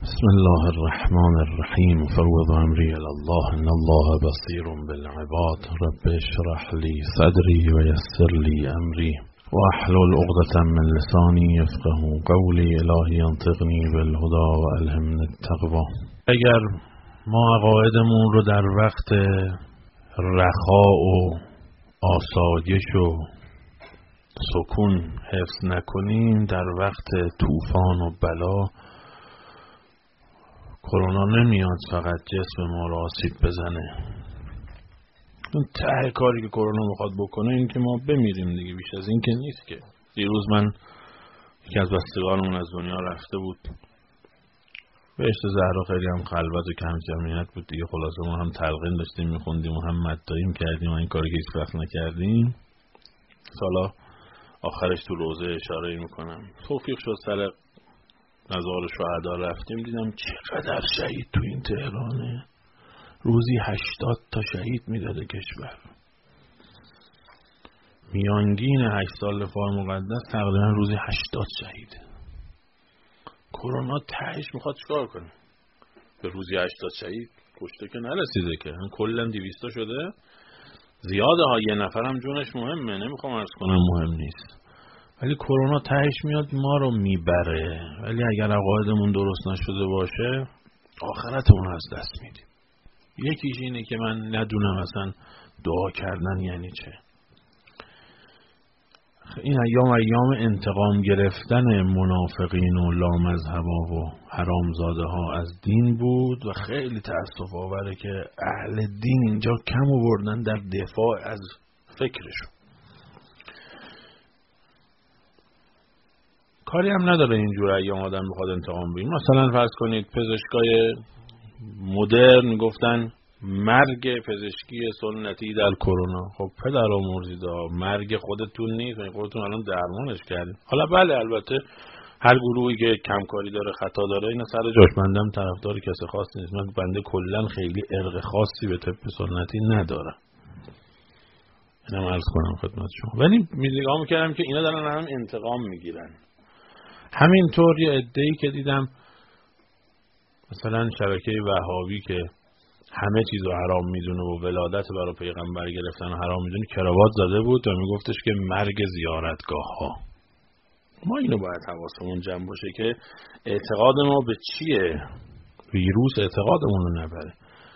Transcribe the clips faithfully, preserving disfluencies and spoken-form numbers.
بسم الله الرحمن الرحیم فوض امری الی الله ان الله بصیر بالعباد رب اشرح لی صدری و یسر لی امری و احلل عقدة من لسانی یفقهوا قولی الهی انطقنی بالهدی و الهمنی التقوی. اگر ما عقایدمون رو در وقت رخاء و آسایش و سکون حفظ نکنیم، در وقت طوفان و بلا کرونا نمیاد فقط جسم ما رو آسیب بزنه. اون ته کاری که کرونا میخواد بکنه این که ما بمیریم دیگه، بیش از این که نیست که. دیروز من یکی از بستگانمون از دنیا رفته بود، بهشت زهرا خیلی هم خلوت و کم جمعیت بود دیگه. خلاصه ما هم تلقین داشتیم میخوندیم و هم مدداییم کردیم و این کاری که هیچ وقت نکردیم. سالا آخرش تو روزه اشاره میکنم توفیق شد سر مزار شهدا رفتیم، دیدم چقدر شهید تو این تهرانه. روزی هشتاد تا شهید میداده کشور. میانگین هشت سال فار مقدس تقریبا روزی هشتاد شهید. کرونا تهش میخواد چکار کنه؟ به روزی هشتاد شهید کشته که نرسیده که، کلا دویست شده. زیاده ها، یه نفر هم جونش مهمه، نمیخوام عرض کنم مهم نیست، ولی کرونا تهش میاد ما رو میبره. ولی اگر عقایدمون درست نشده باشه آخرتمون از دست میدیم. یکیش اینه که من ندونم اصلا دعا کردن یعنی چه. این ایام ایام انتقام گرفتن منافقین و لامذهبا و حرامزاده ها از دین بود و خیلی تأسف آوره که اهل دین اینجا کم آوردن در دفاع از فکرشون. کاری هم نداره اینجور ایام آدم بخواد انتقام بگیره. مثلا فرض کنید پزشکای مدرن گفتن مرگ پزشکی سنتی در کرونا. خب پدرآمرزیدا، مرگ خودتون نیست، خودتون الان درمانش کردین. حالا بله البته هر گروهی که کمکاری داره خطا داره اینا سر جاش، بندم طرفدار کسی خاص نیست. من بنده کلا خیلی ارق خاصی به طب سنتی ندارم، اینم عرض کنم خدمت شما. ولی نگاه میکردم که اینا دارن هم انتقام میگیرن. همینطور یه عده‌ای که دیدم مثلا شبکه وهابی که همه چیزو حرام میدونه و ولادت برای پیغمبر گرفتن و حرام میدونه، کراوات زده بود و میگفتش که مرگ زیارتگاه ها. ما اینو باید حواسمون جمع باشه که اعتقاد ما به چیه. ویروس اعتقادمون رو نبره.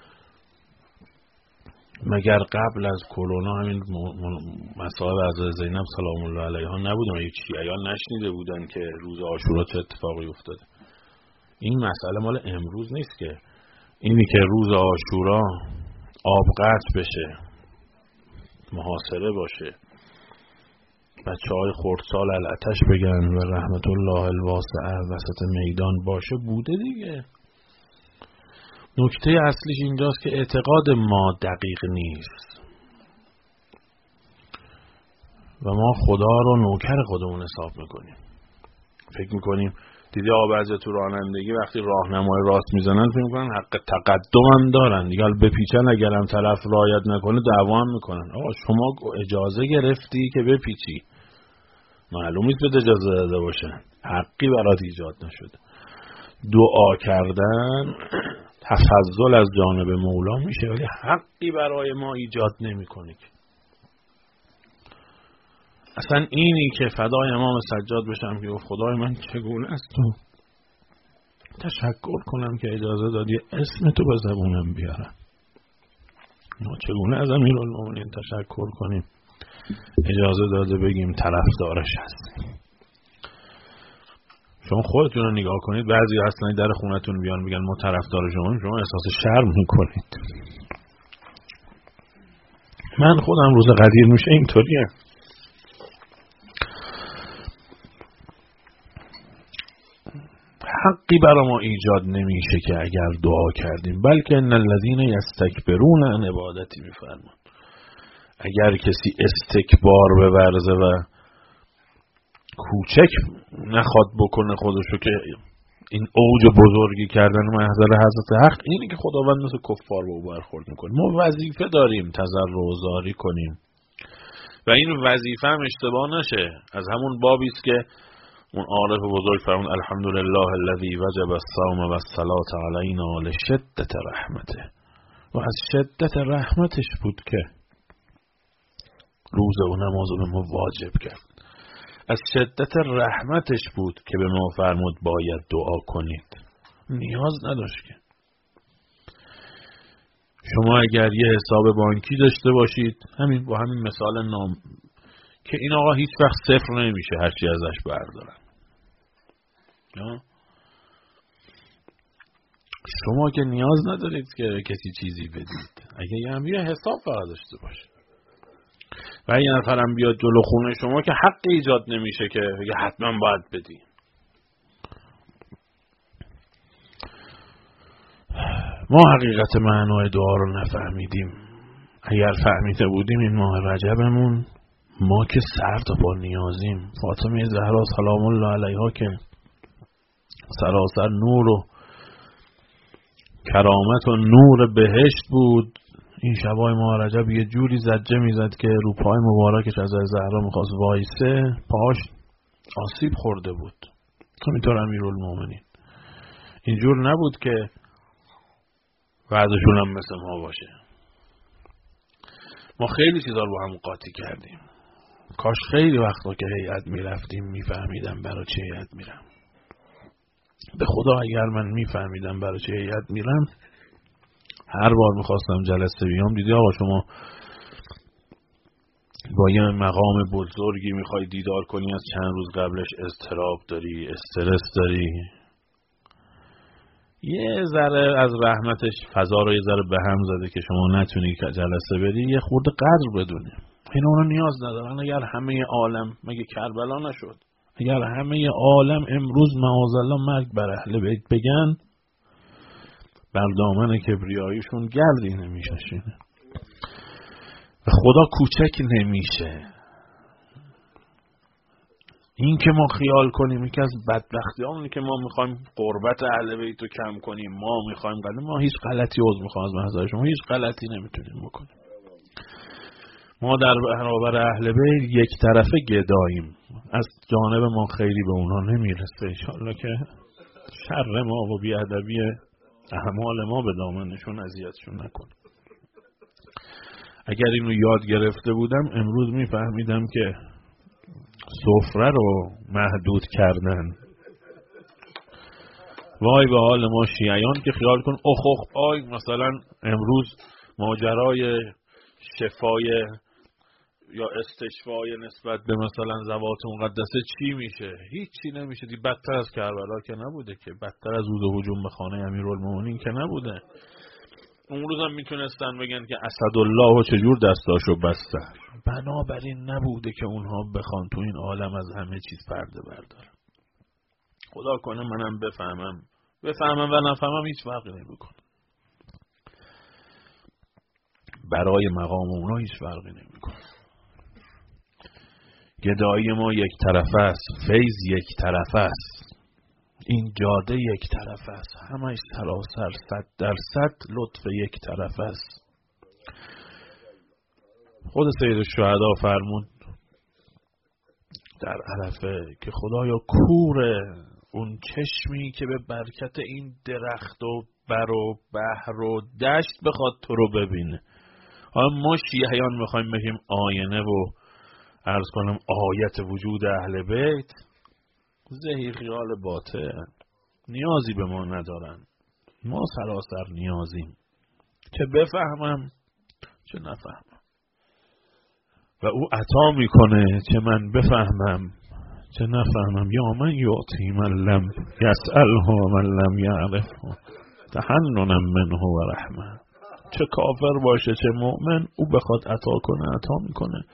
مگر قبل از کرونا همین مصائب حضرت زینب سلام الله علیها نبودن؟ یک شیعیان نشنیده بودن که روز عاشورا چه اتفاقی افتاده؟ این مسئله مال امروز نیست که. اینی که روز عاشورا آب قطع بشه، محاصره باشه، بچه های خردسال الاتش بگن و رحمت الله الواسعه وسط میدان باشه بوده دیگه. نکته اصلیش اینجاست که اعتقاد ما دقیق نیست و ما خدا رو نوکر خودمون حساب میکنیم. فکر میکنیم دیدی آبازه تو رانندگی وقتی راهنمای راست میزنن فکر میکنن حق تقدم هم دارن دیگه، بپیچن اگرم طرف رعایت نکنه دعوا هم میکنن. آقا شما اجازه گرفتی که بپیچی، معلوم نیست بده اجازه داده باشن، حقی برات ایجاد نشده. دعا کردن تفضل از جانب مولا میشه ولی حقی برای ما ایجاد نمیکنه. اصلا اینی که فدای امام سجاد بشم که خدای من چگونه است تو تشکر کنم که اجازه دادی اسم تو به زبونم بیارم، ما چگونه از امیرالمومنین تشکر کنیم اجازه داده بگیم طرفدارش هستیم. شما خودتون رو نگاه کنید، بعضی اصلا در خونتون بیان بگن ما طرفدار شما، شما احساس شرم میکنید. من خودم روز قدیر میشه اینطوریه. حقی برای ما ایجاد نمیشه که اگر دعا کردیم، بلکه ان الذین یستکبرون عن عبادتی میفرمان. اگر کسی استکبار بورزه و کوچک نخواد بکنه خودشو که این اوج بزرگی کردن محضر حضرت حق، اینی که خداوند مثل کفار با او برخورد میکنه. ما وظیفه داریم تضرع و زاری کنیم و این وظیفه هم اشتباه نشه. از همون بابی است که اون عارف بزرگ فرمود الحمدلله الذی وجب الصوم و الصلاة علینا لشدت رحمته. و از شدت رحمتش بود که روزه و نماز رو به ما واجب کرد. از شدت رحمتش بود که به ما فرمود باید دعا کنید. نیاز نداشت که شما اگر یه حساب بانکی داشته باشید، همین با همین مثال نام که این آقا هیچ وقت صفر نمیشه هرچی ازش بردارن، شما که نیاز ندارید که کسی چیزی بدید. اگه یه هم یه حساب فقط داشته باشه و یه نفرم بیاد جلو خونه شما که حق ایجاد نمیشه که بگه حتما باید بدی. ما حقیقت معنای دعا رو نفهمیدیم. اگر فهمیده بودیم این ماه رجبمون، ما که سر تا پا نیازیم. فاطمه زهرا سلام الله علیها که سراسر نور و کرامت و نور بهشت بود، این شبای ماه رجب یه جوری زجه میزد که رو پای مبارکش از زهرا میخواست وایسه، پاش آسیب خورده بود. همینطور امیرالمومنین. اینجور نبود که بعدشون هم مثل ما باشه. ما خیلی چیزا رو با هم قاطی کردیم. کاش خیلی وقتا که هیئت میرفتیم میفهمیدم برای چه هیئت میرم. به خدا اگر من میفهمیدم برای چه هیئت میرم، هر بار میخواستم جلسه بیام، دیدی آقا شما با یه مقام بزرگی میخوای دیدار کنی، از چند روز قبلش اضطراب داری، استرس داری، یه ذره از رحمتش فضا رو یه ذره به هم زده که شما نتونی که جلسه بری، یه خورده قدر بدونی. این اونا نیاز ندارن. اگر همه عالم، مگه کربلا نشد، اگر همه عالم امروز معاذالله مرگ بر اهل بیت بگن، بر دامن کبریاییشون گردی نمیشه شینه. و خدا کوچک نمیشه. این که ما خیال کنیم یکی از بدبختی همونه که ما میخوایم قربت اهل بیت رو کم کنیم، ما میخوایم غلط، ما هیچ غلطی عذر میخوام از محضر شما، هیچ غلطی نمیتونیم بکنیم. ما در برابر اهل بیت یک طرفه گداییم، از جانب ما خیلی به اونها نمیرسه. انشالله که شر ما و بیادبی اعمال ما به دامنشون اذیتشون نکنه. اگر اینو یاد گرفته بودم امروز میفهمیدم که سفره رو محدود کردن. وای به حال ما شیعیان که خیال کن اخ اخ آی مثلا امروز ماجرای شفای یا استشفای نسبت به مثلا ذوات مقدسه چی میشه؟ هیچی نمیشه. دی بدتر از کربلا که نبوده که، بدتر از روز هجوم به خانه امیرالمومنین که نبوده. اون روز هم میتونستن بگن که اسدالله و چجور دستاشو بستن. بنابراین نبوده که اونها بخوان تو این عالم از همه چیز پرده بردارن. خدا کنه منم بفهمم بفهمم و نفهمم هیچ فرقی نمیکنه. برای مقام اونها هیچ فرقی نمیکنه. گدایی ما یک طرفه است، فیض یک طرفه است، این جاده یک طرفه است، همش سراسر صد درصد لطف یک طرفه است. خود سید الشهدا فرمود در عرفه که خدایا کور اون چشمی که به برکت این درخت و بر و بحر و دشت بخواد تو رو ببینه. حالا ما شیعیان میخوایم بگیم آینه و عرض کنم آیت وجود اهل بیت، زهی خیال باطل، نیازی به ما ندارن. ما سراسر نیازیم چه بفهمم چه نفهمم، و او عطا میکنه چه من بفهمم چه نفهمم. یا من یعطی من لم یسأله من لم یعرفه تحننا منه و رحمه. چه کافر باشه چه مؤمن، او بخواد عطا کنه عطا میکنه.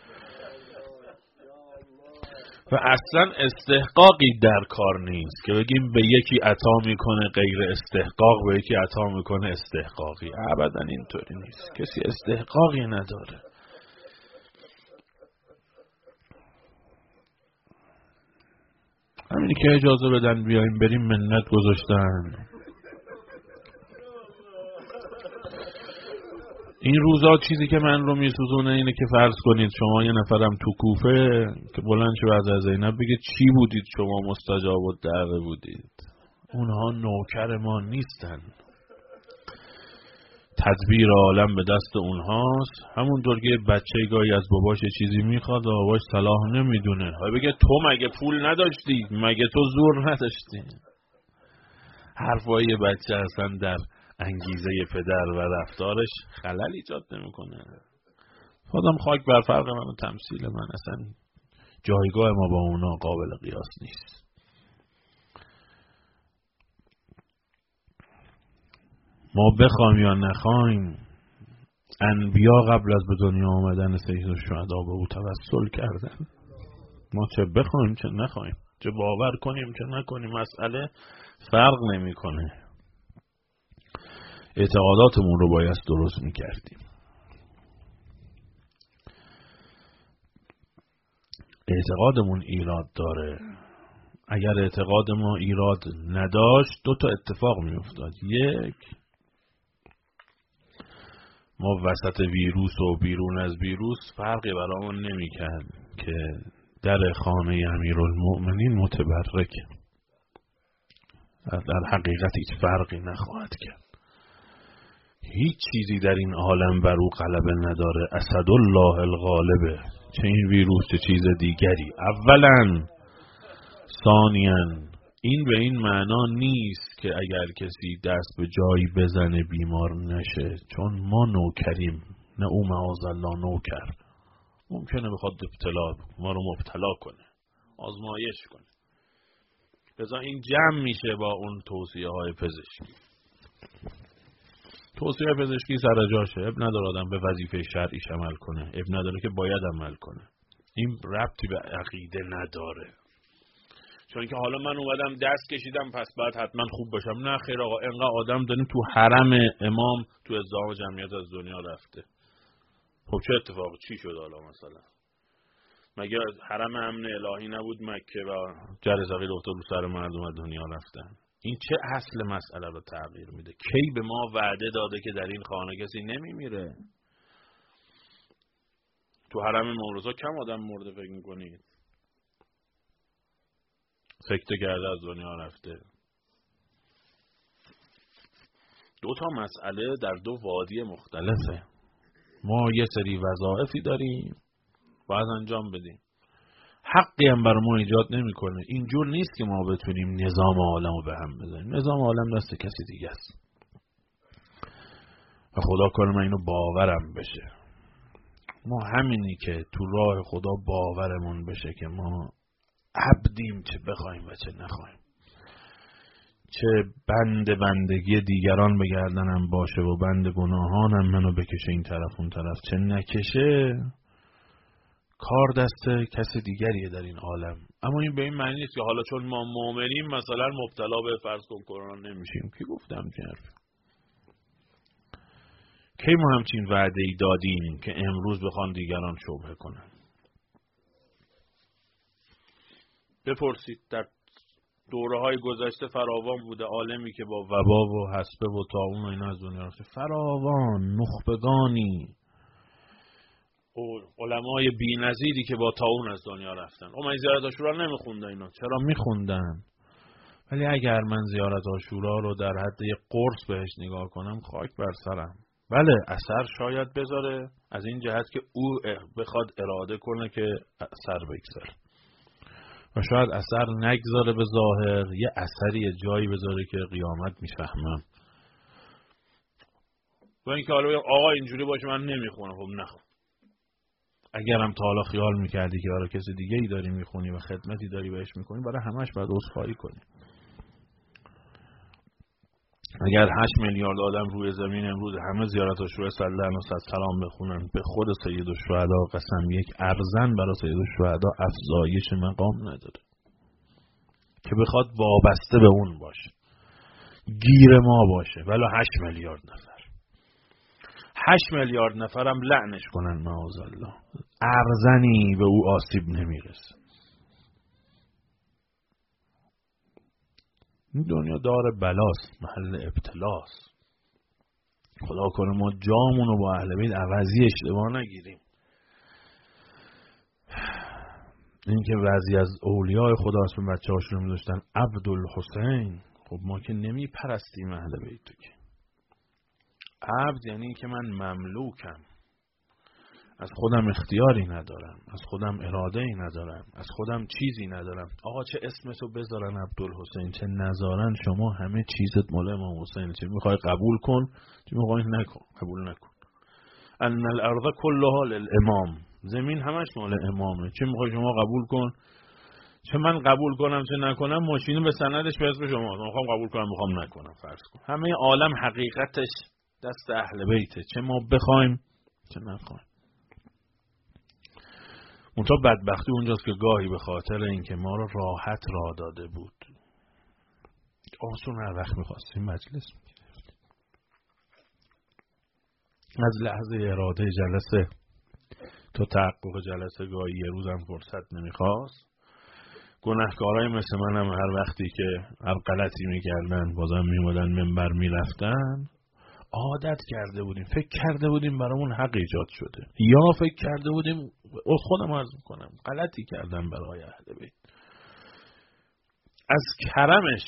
و اصلا استحقاقی در کار نیست که بگیم به یکی عطا میکنه غیر استحقاق، به یکی عطا میکنه استحقاقی. ابدا اینطوری نیست. کسی استحقاقی نداره. همینی که اجازه بدن بیایم بریم منت گذاشتن. این روزا چیزی که من رو میسوزونه اینه که فرض کنید شما یه نفرم تو کوفه که بلند شه بعد از زینب بگه چی بودید شما مستجاب الدعوه بودید. اونها نوکر ما نیستن، تدبیر عالم به دست اونهاست. همونطور که بچه گاهی از باباش چیزی میخواد و باباش صلاح نمیدونه، های بگه تو مگه پول نداشتی، مگه تو زور نداشتی. حرفای بچه اصلا در انگیزه پدر و رفتارش خلل ایجاد نمیکنه. خودم خاک بر فرق من و تمثیل من، اصلا جایگاه ما با اونا قابل قیاس نیست. ما بخوایم یا نخوایم انبیا قبل از به دنیا آمدن سید الشهدا به او توسل کردن. ما چه بخوایم چه نخوایم، چه باور کنیم چه نکنیم، مسئله فرق نمیکنه. اعتقاداتمون رو باید درست میکردیم. اعتقادمون ایراد داره. اگر اعتقاد ما ایراد نداشت دو تا اتفاق میافتاد. یک، ما وسط ویروس و بیرون از ویروس فرقی برامون نمیکرد که در خانه امیرالمؤمنین متبرکه. در حقیقت هیچ فرقی نخواهد کرد. هیچ چیزی در این عالم بر او غلبه نداره. اسدالله الغالبه. چه این ویروس چه چیز دیگری. اولا، ثانیاً این به این معنا نیست که اگر کسی دست به جایی بزنه بیمار نشه، چون ما نوکریم، نه او معاذالله نوکر. ممکنه بخواد ابتلا ما رو مبتلا کنه، آزمایش کنه. لذا این جمع میشه با اون توصیه های پزشکی. توصیه پزشکی سر جاشه، اب نداره آدم به وظیفه شرعیش عمل کنه، اب نداره که باید عمل کنه. این ربطی به عقیده نداره. چون که حالا من اومدم دست کشیدم پس باید حتما خوب باشم. نه خیر آقا، انقدر آدم داریم تو حرم امام تو ازدحام جمعیت از دنیا رفته. خب چه اتفاقی چی شد حالا؟ مثلا مگه حرم امن الهی نبود مکه و جرثقیل افتاد رو سر مردم از دنیا رفتن؟ این چه اصل مسئله رو تغییر میده؟ کی به ما وعده داده که در این خانه کسی نمیمیره؟ تو حرم مورزا کم آدم مرده فکر میکنید؟ سکته کرده از دنیا رفته. دو تا مسئله در دو وادی مختلفه. ما یه سری وظایفی داریم باید انجام بدیم. حقی هم برای ما ایجاد نمیکنه. اینجور نیست که ما بتونیم نظام عالم رو به هم بزنیم. نظام عالم دست کسی دیگه است و خدا کنه من اینو باورم بشه. ما همینی که تو راه خدا باورمون بشه که ما عبدیم، چه بخوایم و چه نخوایم. چه بند بندگی دیگران به گردنم باشه و بند گناهانم منو بکشه این طرف اون طرف، چه نکشه کار دست کس دیگریه در این عالم. اما این به این معنی نیست که حالا چون ما مؤمنیم مثلا مبتلا به فرض کن کرونا نمیشیم. کی گفتم که حرف؟ کی ما همچین وعده ای دادیم که امروز بخوان دیگران شبهه کنن؟ بپرسید در دوره های گذشته فراوان بوده عالمی که با وبا و حسبه و طاعون و اینا از دنیا رفته. فراوان، نخبگانی، علمای بی‌نظیری که با طاعون از دنیا رفتن. او من زیارت عاشورا نمیخوندن اینا. چرا میخوندن؟ ولی اگر من زیارت عاشورا رو در حد یک قرص بهش نگاه کنم خاک بر سرم. بله اثر شاید بذاره از این جهت که او بخواد اراده کنه که اثر بگذاره و شاید اثر نگذاره به ظاهر، یه اثری جایی بذاره که قیامت میفهمم. و اینکه حالا آقا اینجوری باشه من نمیخونم. خب نخون. اگرم تا حالا خیال میکردی که برای کسی دیگه ای داری میخونی و خدمتی داری بهش میکنی، برای همش باید عذرخواهی کنی. اگر هشت میلیارد آدم روی زمین امروز همه زیارت عاشورا صلی الله علیه و سلام بخونن، به خود سید الشهدا قسم یک ارزن برای سید الشهدا افزایش مقام نداره که بخواد وابسته به اون باشه، گیر ما باشه. ولی هشت میلیارد نفر هشت میلیارد نفرم لعنش کنن معاذالله، ارزنی به او آسیب نمیرسه. این دنیا دار بلاست، محل ابتلاست. خدا کنه ما جامون رو با اهل بیت عوضی اشتباه نگیریم. این که بعضی از اولیاء خدا اسم بچه هاشون رو می‌ذاشتن عبدالحسین، خب ما که نمی پرستیم اهل بیت که. عبد یعنی که من مملوکم، از خودم اختیاری ندارم، از خودم اراده‌ای ندارم، از خودم چیزی ندارم. آقا چه اسمتو بذارن عبدالحسین چه نذارن، شما همه چیزت مال امام حسین، چه میخوای قبول کن چه میخوای نکن، قبول نکن. ان الارض كلها للامام، زمین همش مال امامه، چه میخوای شما قبول کن چه من قبول کنم چه نکنم، ماشین به سندش به اسم شما، من میخوام قبول کنم میخوام نکنم، فرض کن همه عالم حقیقتش دست اهل بیته، چه ما بخوایم چه نخوایم. منتها بدبختی اونجاست که گاهی به خاطر اینکه ما رو راحت راه داده بود، آسون هر وقت میخواستیم مجلس میگرفتیم، از لحظه اراده جلسه تا تحقق جلسه گاهی یه روزم فرصت نمیخواست. گناهکارای مثل منم هر وقتی که هر غلطی میکردن بازم میمدن منبر میرفتن، عادت کرده بودیم، فکر کرده بودیم برامون حق ایجاد شده، یا فکر کرده بودیم، خودم عرض میکنم غلطی کردم برای اهل بیت. از کرمش،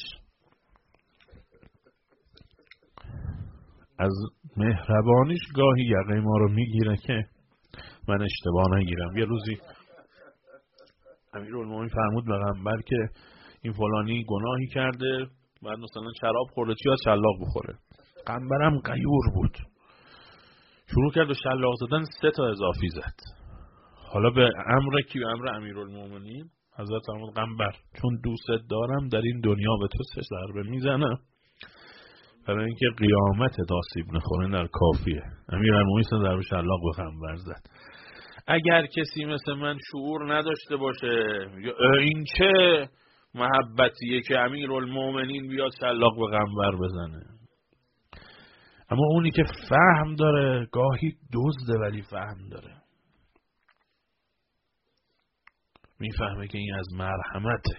از مهربانیش گاهی یقه ما رو میگیره که من اشتباه نگیرم. یه روزی امیرالمومنین فرمود به پیغمبر که این فلانی گناهی کرده، بعد مثلا شراب خورده چی از شلاق بخوره. پیغمبرم غیور بود، شروع کرد به شلاق زدن، سه تا اضافی زد. حالا به امر کی؟ به امر امیرالمومنین. حضرت فرمود پیغمبر چون دوست دارم در این دنیا به تو سه ضربه میزنم برای اینکه قیامت آسیب نخوره، در کافیه. امیرالمومنین سه ضربه شلاق به پیغمبر زد. اگر کسی مثل من شعور نداشته باشه، این چه محبتیه که امیرالمومنین بیاد شلاق به پیغمبر بزنه. اما اونی که فهم داره، گاهی دزده ولی فهم داره، میفهمه که این از مرحمته.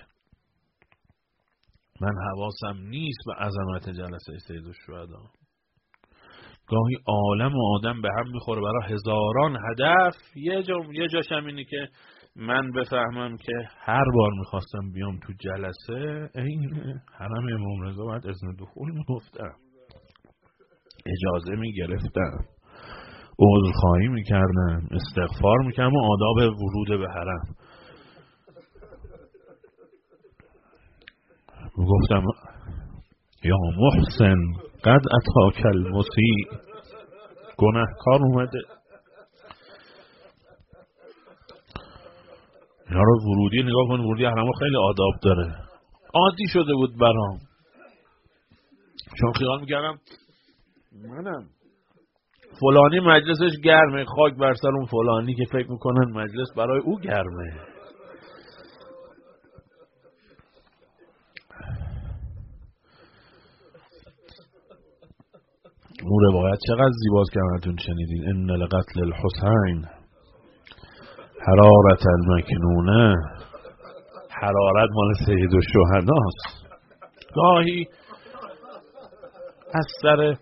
من حواسم نیست به عظمت جلسه سید الشهدا. گاهی عالم و آدم به هم میخوره برای هزاران هدف، یه جا یه جاش هم اینه که من بفهمم که هر بار میخواستم بیام تو جلسه این حرم امام رضا باید اذن دخول میگفتم، اجازه میگرفتم، عذرخواهی میکردم، استغفار میکردم و آداب ورود به حرم میگفتم یا محسن قد اتاک المسیء، گناهکار اومده. اینا رو ورودی نگاه کن، ورودی حرم خیلی آداب داره. عادی شده بود برام، چون خیال میکردم منم فلانی مجلسش گرمه، خاک بر سر اون فلانی که فکر میکنن مجلس برای او گرمه. اون روایت چقدر زیباست که همتون شنیدین، ان لقتل الحسین حرارت المکنونه، حرارت مال سید الشهداست. گاهی از سر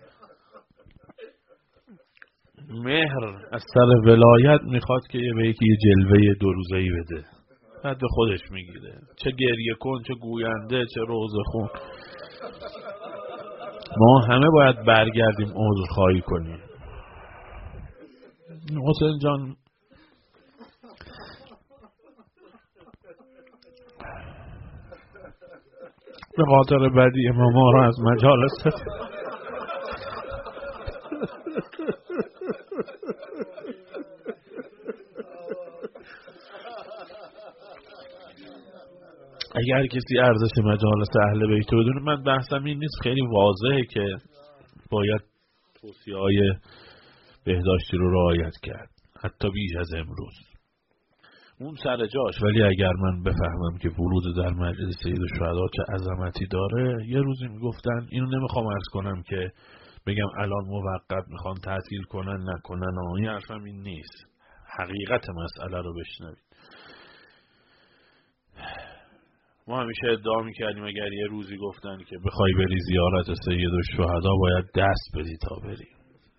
مهر، از سر ولایت میخواد که به یکی یه جلوه دو روزه‌ای بده، بعد به خودش میگیره، چه گریه کن، چه گوینده، چه روزه خون. ما همه باید برگردیم عذرخواهی کنیم. حسین جان به خاطر بدی امام ما را از مجالس اگر کسی ارزش مجالس اهل بیت رو بدونه، من بحثم این نیست، خیلی واضحه که باید توصیه‌های بهداشتی رو رعایت کرد، حتی بیش از امروز، اون سر جاش. ولی اگر من بفهمم که ورود در مجلس سید الشهدا چه عظمتی داره، یه روزی میگفتن، اینو نمیخوام عرض کنم که بگم الان موقت میخوان تعطیل کنن نکنن، این حرفم این نیست، حقیقت مسئله رو بشنوید. ما همیشه ادعا میکردیم اگر یه روزی گفتن که بخوای بری زیارت سید الشهدا باید دست بدی تا بری.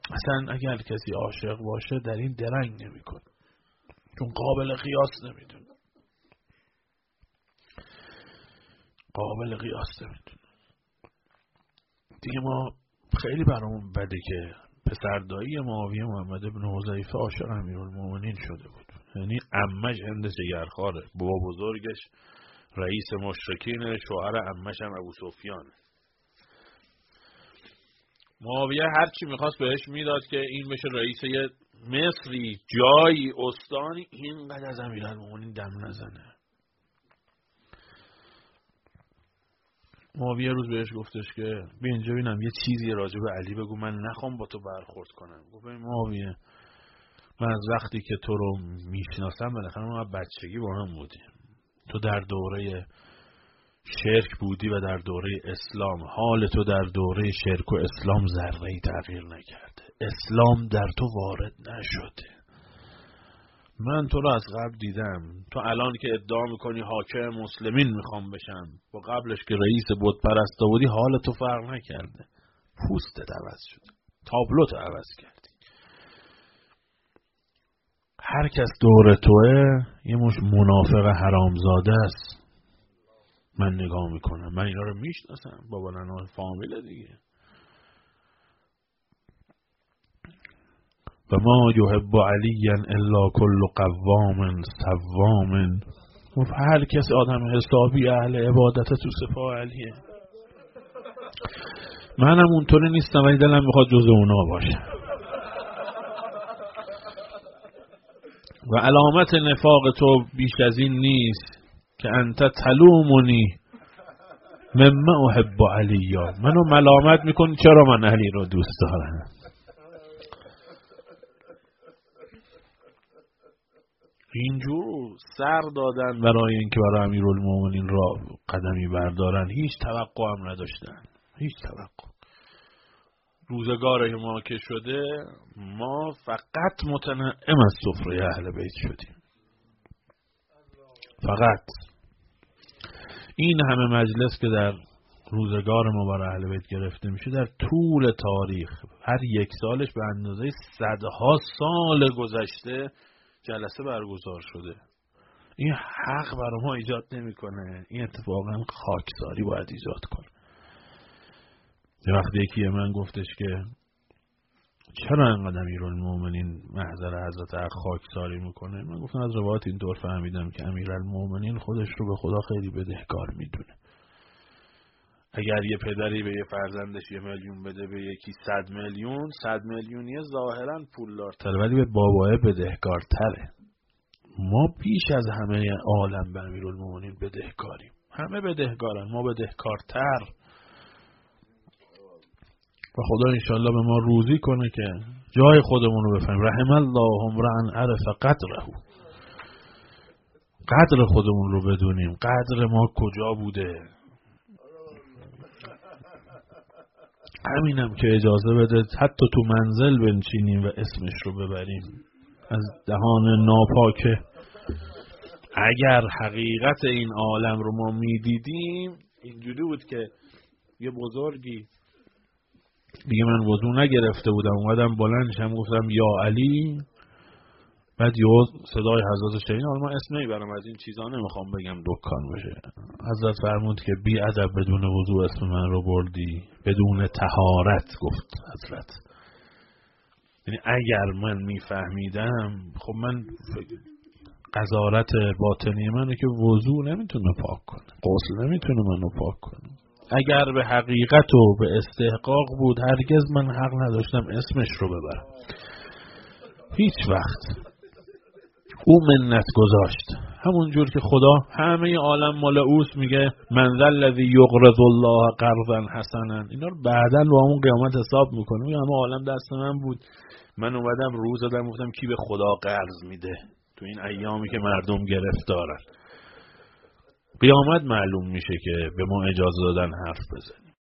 اصلا اگر کسی عاشق باشه در این درنگ نمیکنه، چون قابل قیاس نمیدونه، قابل قیاس نمیدونه. دیگه ما خیلی برامون بده که پسردایی معاویه محمد ابن حذیفه عاشق امیرالمومنین شده بود. یعنی عمش هند جگرخواره، بابا بزرگش رئیس مشرکین، شوهر عمش هم ابو سفیان. معاویه هر چی میخواست بهش میداد که این بشه رئیس یه مصری، جایی، استانی، اینقدر از امیرالمومنین دم نزنه. معاویه روز بهش گفتش که بیا اینجا ببینم یه چیزی راجع به علی بگو، من نخوام با تو برخورد کنم. گفت ببین معاویه، من از وقتی که تو رو میشناسم بالاخره ما بچگی با هم بودیم. تو در دوره شرک بودی و در دوره اسلام. حال تو در دوره شرک و اسلام ذره‌ای تغییر نکرده. اسلام در تو وارد نشده. من تو رو از قبل دیدم. تو الان که ادعا میکنی حاکم مسلمین میخوام بشم، با قبلش که رئیس بت پرستا بودی حال تو فرق نکرده. پوستت عوض شده، تابلوت عوض کردی. هر کس دور توه یه مش منافق حرامزاده است. من نگاه میکنم، من اینا رو میشناسم، بابا ننه فامیل دیگه. و ما یحب علی الا کل قوام صوام. و هر کس آدم حسابی اهل عبادت تو سپاه علیه. منم اونطوری نیستم ولی دلم میخواد جز اونا باشه. و علامت نفاق تو بیش از این نیست که انت تلومونی مما احب علی. منو ملامت میکنی چرا من علی رو دوست دارم. اینجور سر دادن برای اینکه برای امیرالمومنین را قدمی بردارن. هیچ توقع هم نداشتن، هیچ توقع. روزگار ما که شده ما فقط متنعم از سفره اهل بیت شدیم. فقط این همه مجلس که در روزگار ما برای اهل بیت گرفته میشه در طول تاریخ هر یک سالش به اندازه صدها سال گذشته جلسه برگزار شده. این حق برای ما ایجاد نمیکنه. این اتفاقا خاکساری باید ایجاد کنه. یه وقت یکی من گفتش که چرا انقدر امیرالمومنین محضر حضرت حق خاکساری میکنه؟ من گفتم از روایات اینطور فهمیدم که امیرالمومنین خودش رو به خدا خیلی بدهکار میدونه. اگر یه پدری به یه فرزندش یه میلیون بده، به یکی صد میلیون، صد میلیونیه ظاهرا پولدارتره ولی به باباه بدهکارتره. ما بیش از همه عالم به امیرالمومنین بدهکاریم. همه بدهکارن، ما بدهکارتر. و خدا انشالله به ما روزی کنه که جای خودمون رو بفهمیم. رحم الله امرأ عرف قدره. قدر خودمون رو بدونیم. قدر ما کجا بوده. همینم که اجازه بده حتی تو منزل بنشینیم و اسمش رو ببریم از دهان ناپاکه. اگر حقیقت این عالم رو ما میدیدیم اینجوری بود که یه بزرگی دیگه، من وضو نگرفته بودم، اومدم بلند شم گفتم یا علی، بعد یه صدای حضرت شنیدم. حالا من اسم نمیبرم، از این چیزا نمیخوام بگم دکان بشه. حضرت فرمود که بی ادب بدون وضو اسم من رو بردی، بدون طهارت. گفت حضرت یعنی اگر من میفهمیدم، خب من قذارت باطنی منه که وضو نمیتونه پاک کنه، غسل نمیتونه منو پاک کنه. اگر به حقیقت و به استحقاق بود هرگز من حق نداشتم اسمش رو ببرم. هیچ وقت. او منت گذاشت. همون جور که خدا همه عالم مال اوست، میگه من ذا الذی یقرض الله قرضا حسنا. اینا رو بعداً با اون قیامت حساب میکنه. میگه همه عالم دست من بود، من اومدم روز دادم گفتم کی به خدا قرض میده تو این ایامی که مردم گرفتارن. قیامت معلوم میشه که به ما اجازه دادن حرف بزنیم.